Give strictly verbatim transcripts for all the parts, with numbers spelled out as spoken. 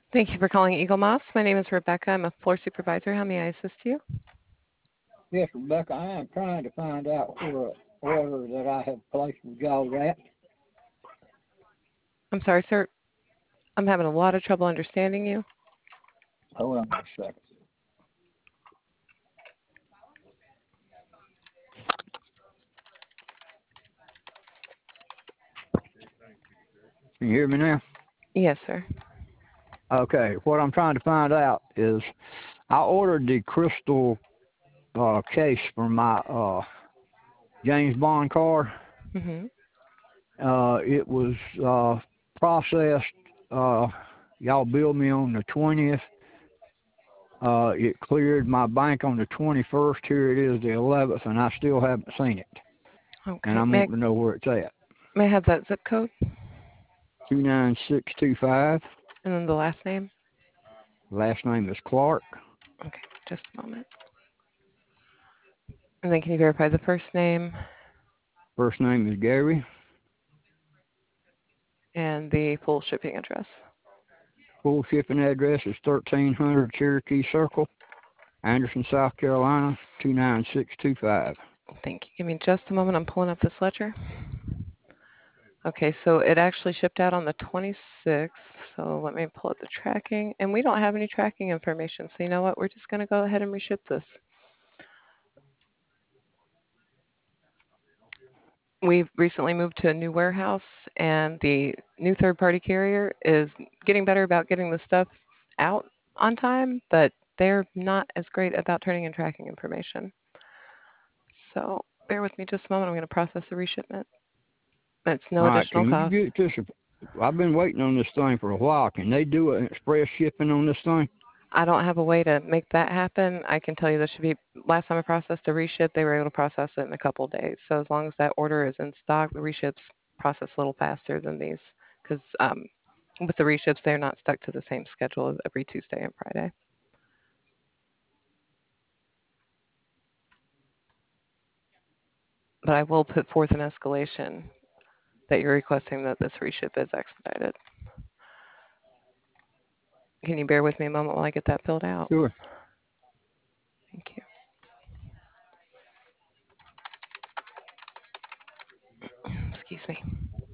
Thank you for calling Eagle Moss. My name is Rebecca. I'm a floor supervisor. How may I assist you? Yes, Rebecca, I am trying to find out where an order that I have placed with y'all at. I'm sorry, sir. I'm having a lot of trouble understanding you. Hold on a second. Can you hear me now? Yes, sir. Okay, what I'm trying to find out is I ordered the crystal uh, case for my uh, James Bond car. Mm-hmm. Uh, it was uh, processed. Uh, y'all billed me on the twentieth. Uh, it cleared my bank on the twenty-first. Here it is, the eleventh, and I still haven't seen it. And Okay. I'm May I, wanting to know where it's at. may I have that zip code two nine six two five. and then the last name? Last name is Clark. Okay, just a moment. And then can you verify the first name First name is Gary. and the full shipping address? Full shipping address is thirteen hundred Cherokee Circle, Anderson, South Carolina, two nine six two five. Thank you. Give me just a moment. I'm pulling up this ledger. Okay, so it actually shipped out on the twenty-sixth. So let me pull up the tracking. And we don't have any tracking information. So you know what? We're just going to go ahead and reship this. We've recently moved to a new warehouse, and the new third-party carrier is getting better about getting the stuff out on time, but they're not as great about turning in tracking information. So bear with me just a moment. I'm going to process the reshipment. It's no All right, additional can you cost. get this? I've been waiting on this thing for a while. Can they do an express shipping on this thing? I don't have a way to make that happen. I can tell you this should be last time I processed a reship, they were able to process it in a couple days. So as long as that order is in stock, the reships process a little faster than these because um, with the reships, they're not stuck to the same schedule of every Tuesday and Friday. But I will put forth an escalation that you're requesting that this reship is expedited. Can you bear with me a moment while I get that filled out? Sure. Thank you. Excuse me.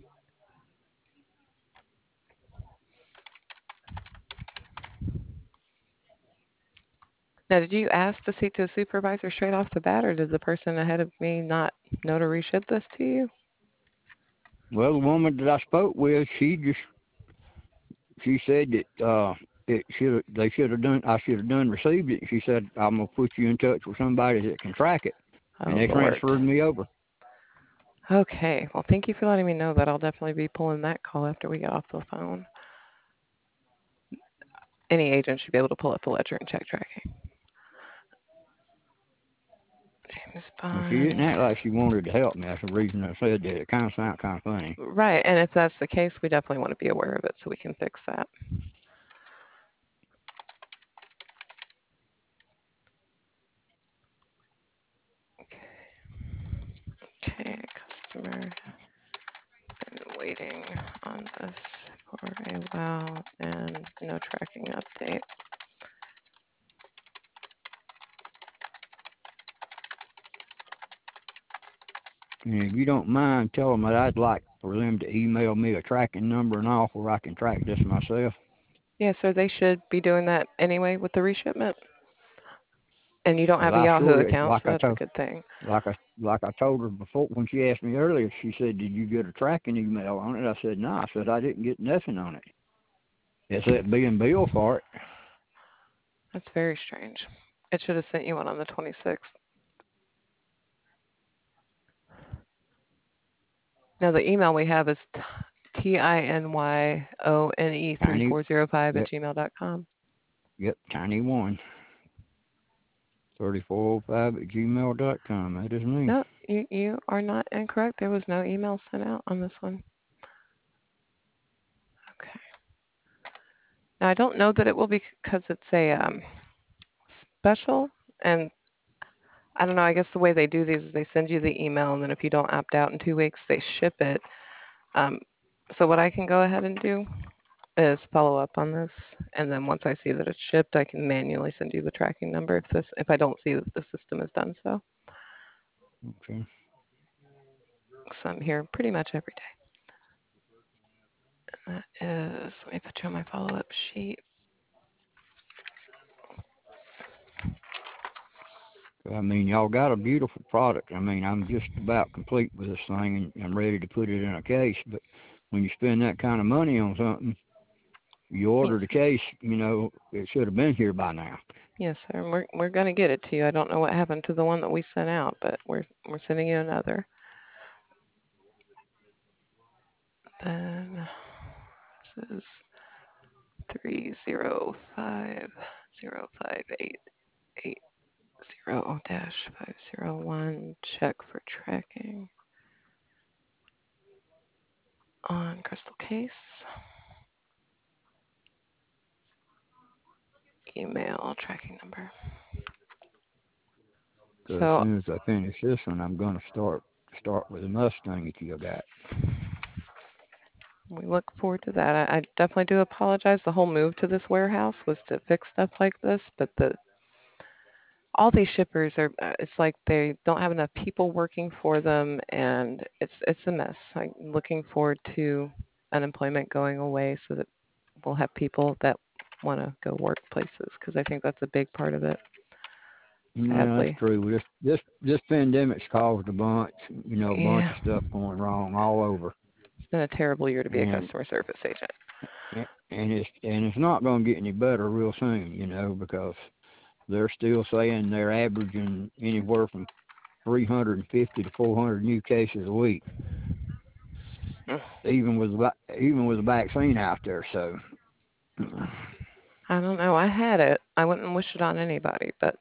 Now, did you ask to speak to a supervisor straight off the bat, or did the person ahead of me not know to reship this to you? Well, the woman that I spoke with, she just she said that uh, it should they should have done. I should have done received it. She said I'm gonna put you in touch with somebody that can track it, and Oh, they Lord. transferred me over. Okay. Well, thank you for letting me know that. I'll definitely be pulling that call after we get off the phone. Any agent should be able to pull up the ledger and check tracking. James Well, she didn't Bond. act like she wanted to help me. That's the reason I said that. It kind of sounded kind of funny. Right. And if that's the case, we definitely want to be aware of it so we can fix that. Okay. Okay. Customer been waiting on this for a while and no tracking update. And if you don't mind, tell them that I'd like for them to email me a tracking number and all where I can track this myself. Yeah, sir, they should be doing that anyway with the reshipment. And you don't Cause have a I Yahoo sure, account, like so I that's a told, good thing. like I, like I told her before when she asked me earlier, she said, "Did you get a tracking email on it?" I said, "No." I said, "I didn't get nothing on it. It's that being billed for it." That's very strange. It should have sent you one on the twenty-sixth. Now, the email we have is T I N Y O N E Tiny, three four zero five at yep, gmail dot com. yep, tiny one, thirty four oh five at gmail dot com. That is me. No, you, you are not incorrect. There was no email sent out on this one. Okay. Now, I don't know that it will be because it's a um, special. And I don't know. I guess the way they do these is they send you the email, and then if you don't opt out in two weeks, they ship it. Um, so, what I can go ahead and do is follow up on this, and then once I see that it's shipped, I can manually send you the tracking number if this if I don't see that the system has done so. Okay. So I'm here pretty much every day. That is, let me put you on my follow up sheet. I mean, y'all got a beautiful product. I mean, I'm just about complete with this thing, and I'm ready to put it in a case. But when you spend that kind of money on something, you Yeah. order the case. You know, it should have been here by now. Yes, sir. And we're we're gonna get it to you. I don't know what happened to the one that we sent out, but we're we're sending you another. Then this is three zero five zero five eight eight zero dash five zero one. Check for tracking on crystal case. Email tracking number. So as So soon as I finish this one, I'm gonna start start with the Mustang that you got. we look forward to that. I, I definitely do apologize. The whole move to this warehouse was to fix stuff like this, but the all these shippers are uh, it's like they don't have enough people working for them, and it's it's a mess. I'm looking forward to unemployment going away so that we'll have people that want to go work places because I think that's a big part of it, Yeah, that's sadly. true. This this this pandemic's caused a bunch, you know, a bunch Yeah, of stuff going wrong all over, it's been a terrible year to be a and customer service agent. and it's and it's not going to get any better real soon, you know, because they're still saying they're averaging anywhere from three hundred fifty to four hundred new cases a week, Mm, even with even with the vaccine out there. So I don't know. I had it. I wouldn't wish it on anybody, but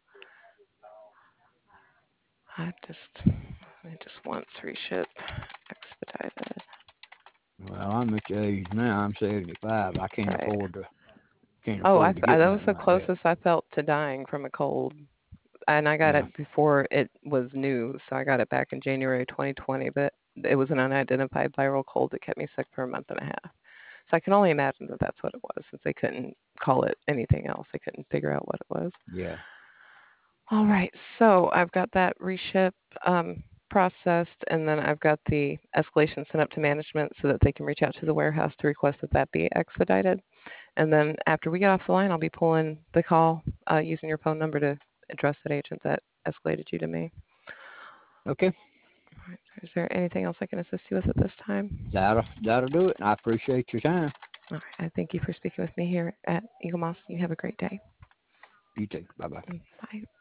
I just I just want free ship expedited. well, I'm at the age now. I'm seventy-five. I can't Right. afford to can't Oh, I, afford to I get that was nothing the like that. closest I felt to dying from a cold, and I got Yeah, it before it was new, so I got it back in January twenty twenty. But it was an unidentified viral cold that kept me sick for a month and a half. So I can only imagine that that's what it was, since they couldn't call it anything else. They couldn't figure out what it was. yeah. All right, so I've got that reship um, processed, and then I've got the escalation sent up to management so that they can reach out to the warehouse to request that that be expedited. And then after we get off the line, I'll be pulling the call uh, using your phone number to address that agent that escalated you to me. Okay, All right, is there anything else I can assist you with at this time? that'll that'll do it. And I appreciate your time. All right, I thank you for speaking with me here at Eagle Moss. You have a great day. You too. Bye bye. Bye.